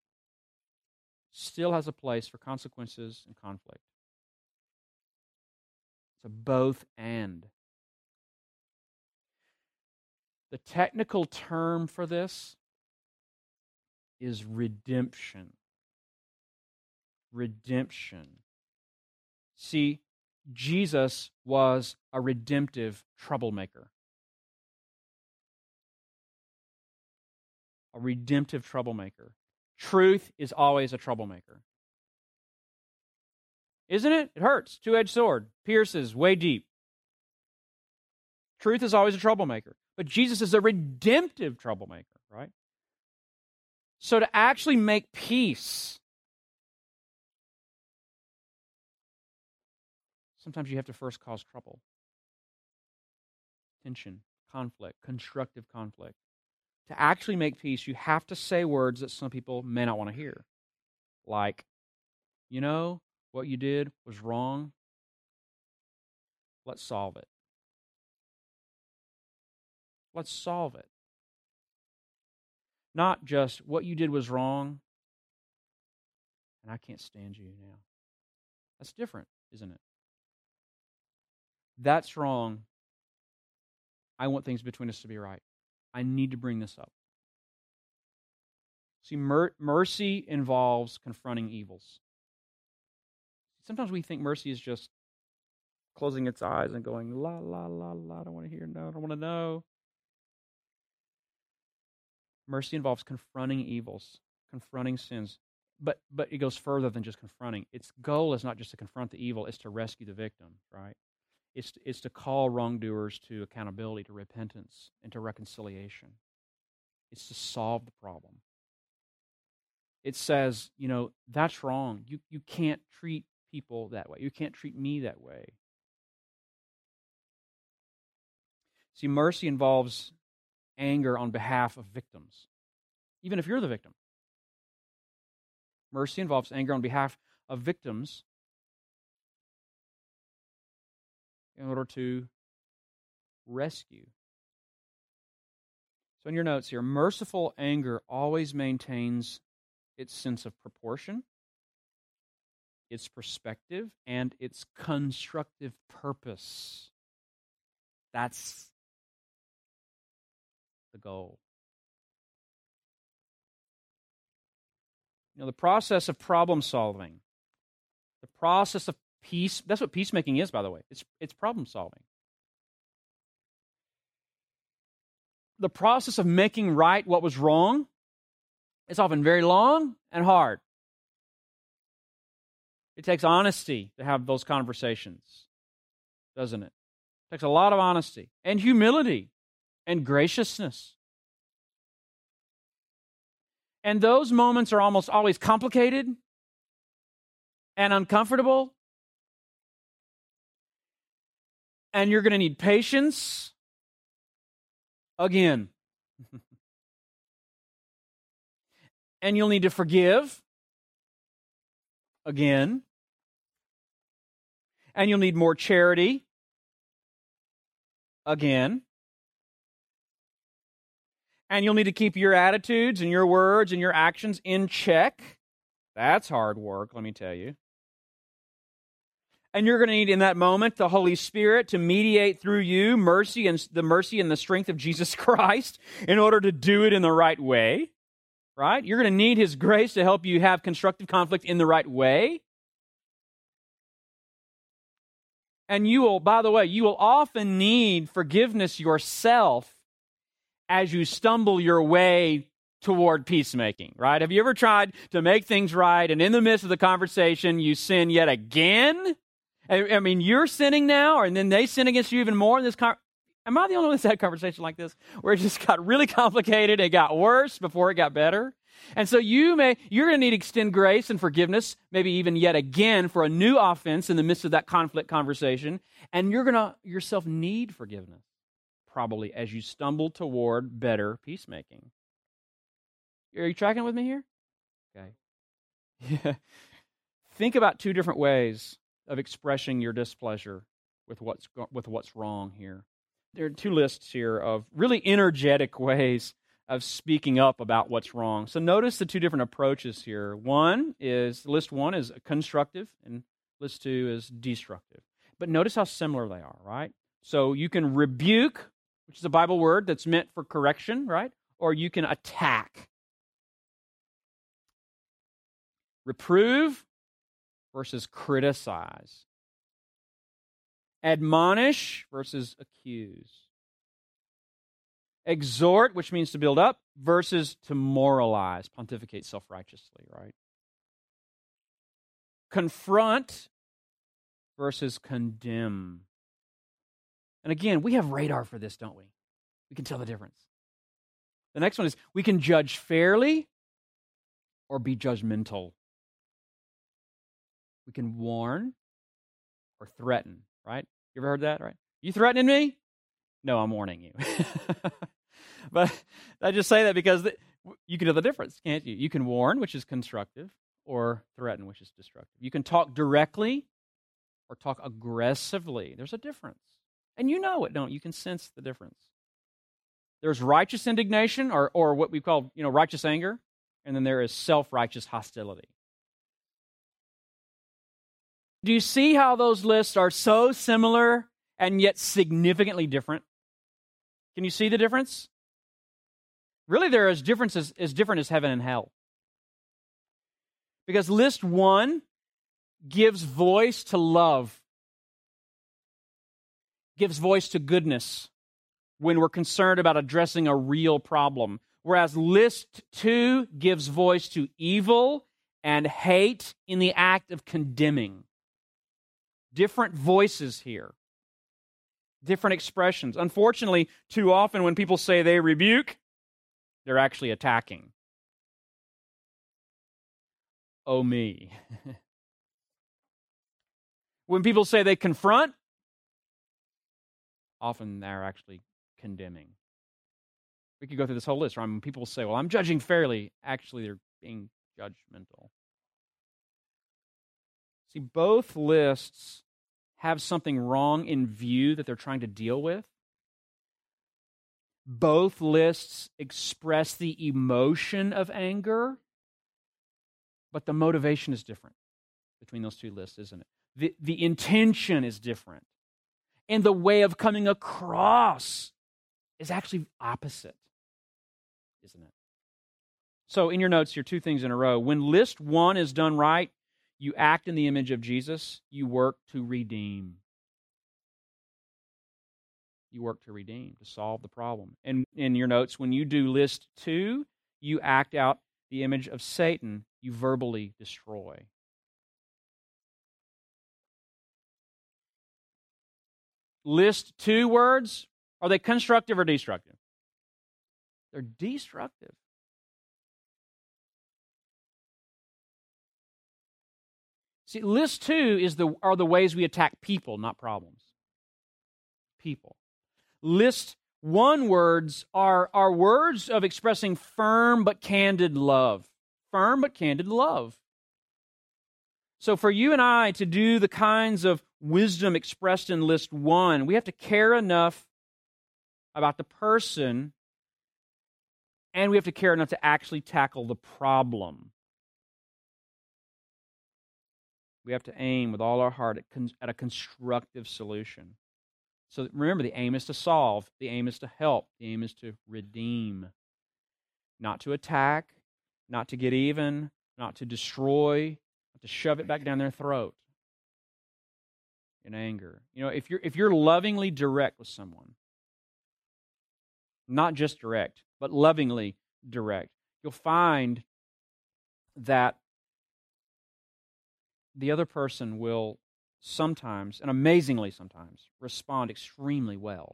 still has a place for consequences and conflict. It's a both and. The technical term for this is redemption. Redemption. See, Jesus was a redemptive troublemaker. A redemptive troublemaker. Truth is always a troublemaker. Isn't it? It hurts. Two-edged sword. Pierces way deep. Truth is always a troublemaker. But Jesus is a redemptive troublemaker, right? So to actually make peace, sometimes you have to first cause trouble. Tension, conflict, constructive conflict. To actually make peace, you have to say words that some people may not want to hear. Like, you know, what you did was wrong. Let's solve it. Let's solve it. Not just, what you did was wrong, and I can't stand you now. That's different, isn't it? That's wrong. I want things between us to be right. I need to bring this up. See, mer- mercy involves confronting evils. Sometimes we think mercy is just closing its eyes and going, la, la, la, la, I don't want to hear, no, I don't want to know. Mercy involves confronting evils, confronting sins. But but it goes further than just confronting. Its goal is not just to confront the evil, it's to rescue the victim, right? It's to, it's to call wrongdoers to accountability, to repentance, and to reconciliation. It's to solve the problem. It says, you know, that's wrong. You you can't treat people that way. You can't treat me that way. See, mercy involves anger on behalf of victims, even if you're the victim. Mercy involves anger on behalf of victims in order to rescue. So in your notes here, merciful anger always maintains its sense of proportion, its perspective, and its constructive purpose. That's the goal. You know, the process of problem solving, the process of peace, that's what peacemaking is, by the way. It's, it's problem solving. The process of making right what was wrong is often very long and hard. It takes honesty to have those conversations, doesn't it? It takes a lot of honesty and humility and graciousness. And those moments are almost always complicated and uncomfortable. And you're going to need patience again. And you'll need to forgive again. And you'll need more charity again. And you'll need to keep your attitudes and your words and your actions in check. That's hard work, let me tell you. And you're going to need in that moment the Holy Spirit to mediate through you mercy and the mercy and the strength of Jesus Christ in order to do it in the right way. Right? You're going to need His grace to help you have constructive conflict in the right way. And you will, by the way, you will often need forgiveness yourself as you stumble your way toward peacemaking, right? Have you ever tried to make things right, and in the midst of the conversation, you sin yet again? I mean, you're sinning now, and then they sin against you even more in this con- Am I the only one that's had a conversation like this, where it just got really complicated, it got worse before it got better? And so you may, you're going to need to extend grace and forgiveness, maybe even yet again for a new offense in the midst of that conflict conversation, and you're going to yourself need forgiveness, probably, as you stumble toward better peacemaking. Are you tracking with me here? Okay. Yeah. Think about two different ways of expressing your displeasure with what's go- with what's wrong here. There are two lists here of really energetic ways of speaking up about what's wrong. So notice the two different approaches here. One is, list one is constructive, and list two is destructive. But notice how similar they are, right? So you can rebuke, which is a Bible word that's meant for correction, right? Or you can attack. Reprove versus criticize. Admonish versus accuse. Exhort, which means to build up, versus to moralize, pontificate self-righteously, right? Confront versus condemn. And again, we have radar for this, don't we? We can tell the difference. The next one is we can judge fairly or be judgmental. We can warn or threaten, right? You ever heard that, right? You threatening me? No, I'm warning you. But I just say that because the, you can know the difference, can't you? You can warn, which is constructive, or threaten, which is destructive. You can talk directly or talk aggressively. There's a difference. And you know it, don't you? You can sense the difference. There's righteous indignation, or, or what we call, you know, righteous anger, and then there is self-righteous hostility. Do you see how those lists are so similar and yet significantly different? Can you see the difference? Really, they're as different as, as different as heaven and hell. Because list one gives voice to love, gives voice to goodness when we're concerned about addressing a real problem. Whereas list two gives voice to evil and hate in the act of condemning. Different voices here. Different expressions. Unfortunately, too often when people say they rebuke, they're actually attacking. Oh, me. When people say they confront, often they're actually condemning. We could go through this whole list, right? I mean, people say, well, I'm judging fairly. Actually, they're being judgmental. See, both lists have something wrong in view that they're trying to deal with. Both lists express the emotion of anger, but the motivation is different between those two lists, isn't it? The, the intention is different. And the way of coming across is actually opposite, isn't it? So in your notes here, two things in a row. When list one is done right, you act in the image of Jesus. You work to redeem. You work to redeem, to solve the problem. And in your notes, when you do list two, you act out the image of Satan. You verbally destroy. List two words. Are they constructive or destructive? They're destructive. See, list two is the are the ways we attack people, not problems. People. List one words are, are words of expressing firm but candid love. Firm but candid love. So for you and I to do the kinds of wisdom expressed in list one, we have to care enough about the person, and we have to care enough to actually tackle the problem. We have to aim with all our heart at, con- at a constructive solution. So remember, the aim is to solve, the aim is to help, the aim is to redeem. Not to attack, not to get even, not to destroy, not to shove it back down their throat in anger. You know, if you're if you're lovingly direct with someone, not just direct, but lovingly direct, you'll find that the other person will sometimes, and amazingly sometimes, respond extremely well.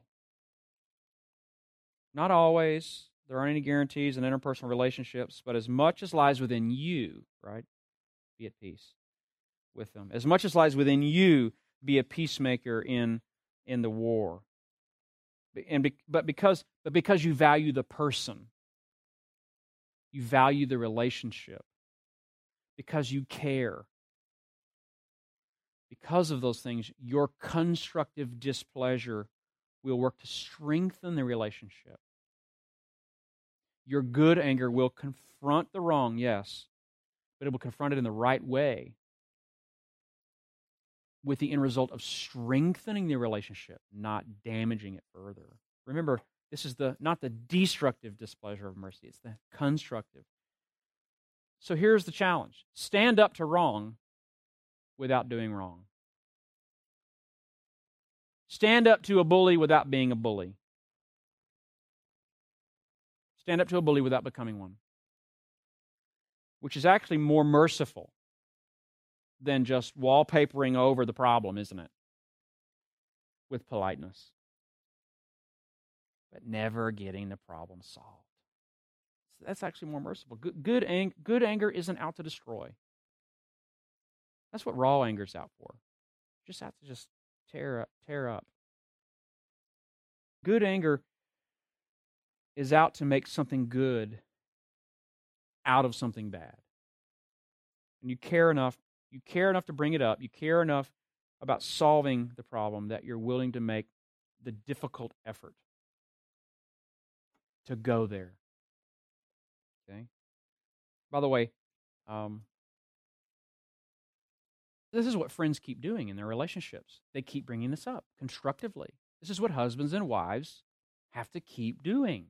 Not always. There aren't any guarantees in interpersonal relationships, but as much as lies within you, right, be at peace with them. As much as lies within you, be a peacemaker in, in the war. And be, but because but because you value the person, you value the relationship, because you care. Because of those things, your constructive displeasure will work to strengthen the relationship. Your good anger will confront the wrong, yes, but it will confront it in the right way, with the end result of strengthening the relationship, not damaging it further. Remember, this is the not the destructive displeasure of mercy, it's the constructive. So here's the challenge. Stand up to wrong without doing wrong. Stand up to a bully without being a bully. Stand up to a bully without becoming one. Which is actually more merciful than just wallpapering over the problem, isn't it? With politeness. But never getting the problem solved. That's actually more merciful. Good, good, ang- good anger isn't out to destroy. That's what raw anger is out for. Just out to just tear up, tear up. Good anger is out to make something good out of something bad. And you care enough, you care enough to bring it up, you care enough about solving the problem that you're willing to make the difficult effort to go there. Okay? By the way, um, this is what friends keep doing in their relationships. They keep bringing this up constructively. This is what husbands and wives have to keep doing.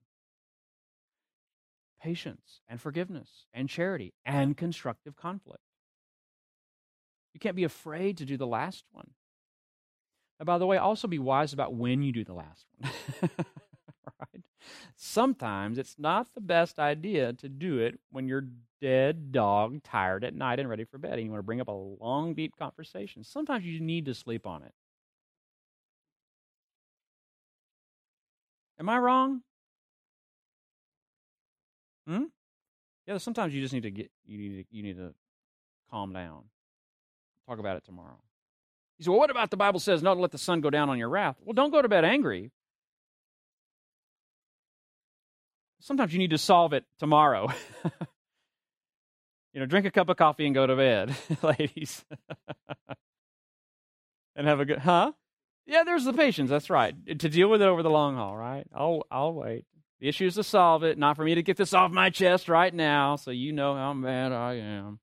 Patience and forgiveness and charity and constructive conflict. You can't be afraid to do the last one. And by the way, also be wise about when you do the last one. Right? Sometimes it's not the best idea to do it when you're dead dog, tired at night and ready for bed, and you want to bring up a long, deep conversation. Sometimes you need to sleep on it. Am I wrong? Hmm? Yeah, sometimes you just need to get you need to, you need to calm down. Talk about it tomorrow. You say, well, what about the Bible says, not to let the sun go down on your wrath? Well, don't go to bed angry. Sometimes you need to solve it tomorrow. You know, drink a cup of coffee and go to bed, ladies. And have a good, huh? Yeah, there's the patience, that's right. To deal with it over the long haul, right? I'll, I'll wait. The issue is to solve it, not for me to get this off my chest right now so you know how mad I am.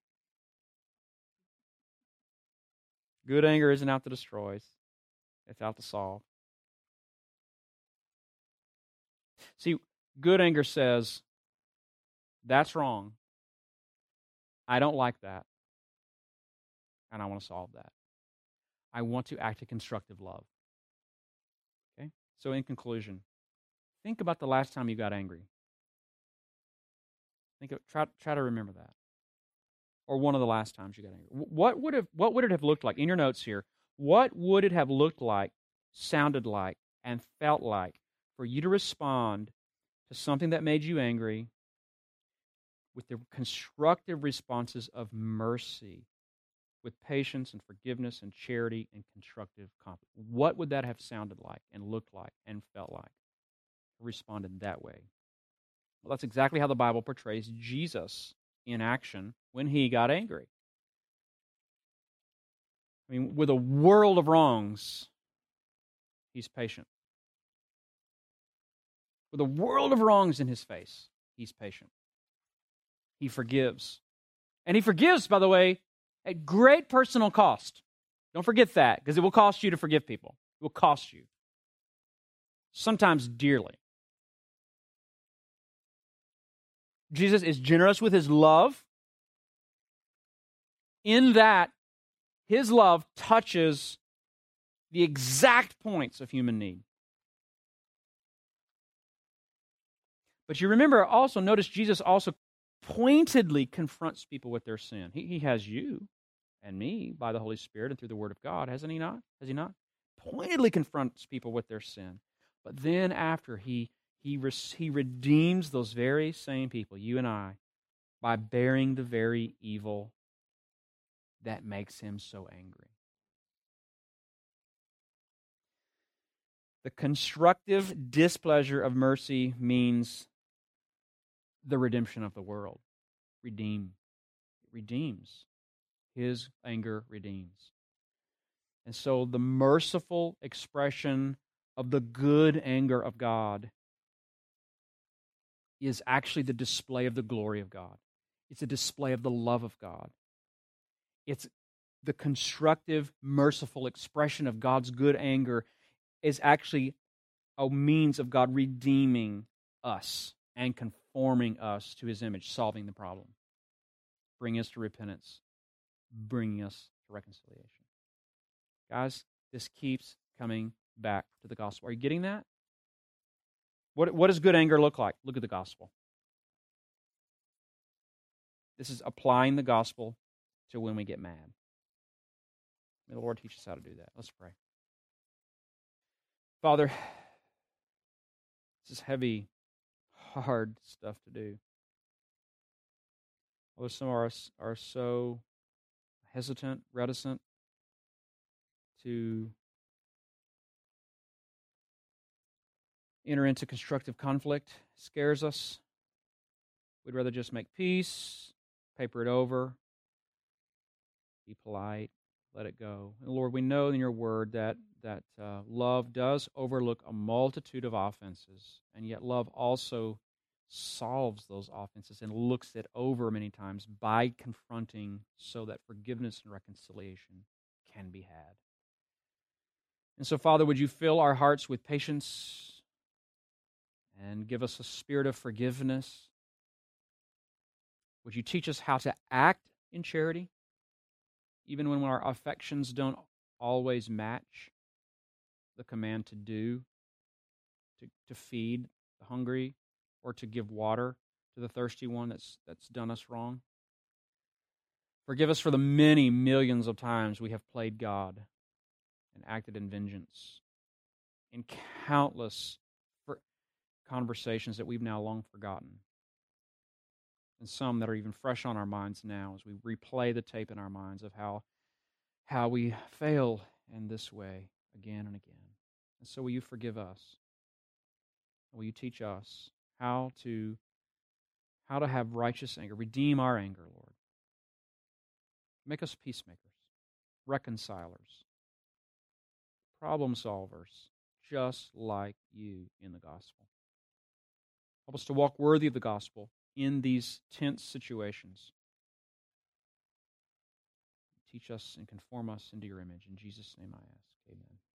Good anger isn't out to destroy, it's out to solve. See, good anger says, that's wrong. I don't like that. And I want to solve that. I want to act in constructive love. Okay? So in conclusion, think about the last time you got angry. Think of, try, try to remember that. Or one of the last times you got angry. What would have what would it have looked like in your notes here? What would it have looked like, sounded like, and felt like for you to respond to something that made you angry with the constructive responses of mercy, with patience and forgiveness and charity and constructive confidence? What would that have sounded like and looked like and felt like? Responded that way. Well, that's exactly how the Bible portrays Jesus in action when he got angry. I mean, with a world of wrongs, he's patient. With a world of wrongs in his face, he's patient. He forgives. And he forgives, by the way, at great personal cost. Don't forget that, because it will cost you to forgive people. It will cost you. Sometimes dearly. Jesus is generous with his love, in that his love touches the exact points of human need. But you remember also, notice Jesus also pointedly confronts people with their sin. He, he has you and me by the Holy Spirit and through the Word of God, hasn't he not? Has he not? Pointedly confronts people with their sin. But then after, he, he, he redeems those very same people, you and I, by bearing the very evil that makes him so angry. The constructive displeasure of mercy means the redemption of the world. Redeem. It redeems. His anger redeems. And so the merciful expression of the good anger of God is actually the display of the glory of God. It's a display of the love of God. It's the constructive, merciful expression of God's good anger is actually a means of God redeeming us and conforming us to his image, solving the problem, bringing us to repentance, bringing us to reconciliation. Guys, this keeps coming back to the gospel. Are you getting that? What, what does good anger look like? Look at the gospel. This is applying the gospel to when we get mad. May the Lord teach us how to do that. Let's pray. Father, this is heavy, hard stuff to do. Although some of us are so hesitant, reticent to enter into constructive conflict, scares us. We'd rather just make peace, paper it over, be polite, let it go. And Lord, we know in your word that that uh, love does overlook a multitude of offenses, and yet love also solves those offenses and looks it over many times by confronting so that forgiveness and reconciliation can be had. And so, Father, would you fill our hearts with patience and give us a spirit of forgiveness? Would you teach us how to act in charity, even when our affections don't always match the command to do, to, to feed the hungry, or to give water to the thirsty one that's that's done us wrong? Forgive us for the many millions of times we have played God and acted in vengeance in countless for conversations that we've now long forgotten, and some that are even fresh on our minds now as we replay the tape in our minds of how how we fail in this way again and again. And so will you forgive us? Will you teach us how to how to have righteous anger. Redeem our anger, Lord. Make us peacemakers, reconcilers, problem solvers, just like you in the gospel. Help us to walk worthy of the gospel in these tense situations. Teach us and conform us into your image. In Jesus' name I ask. Amen.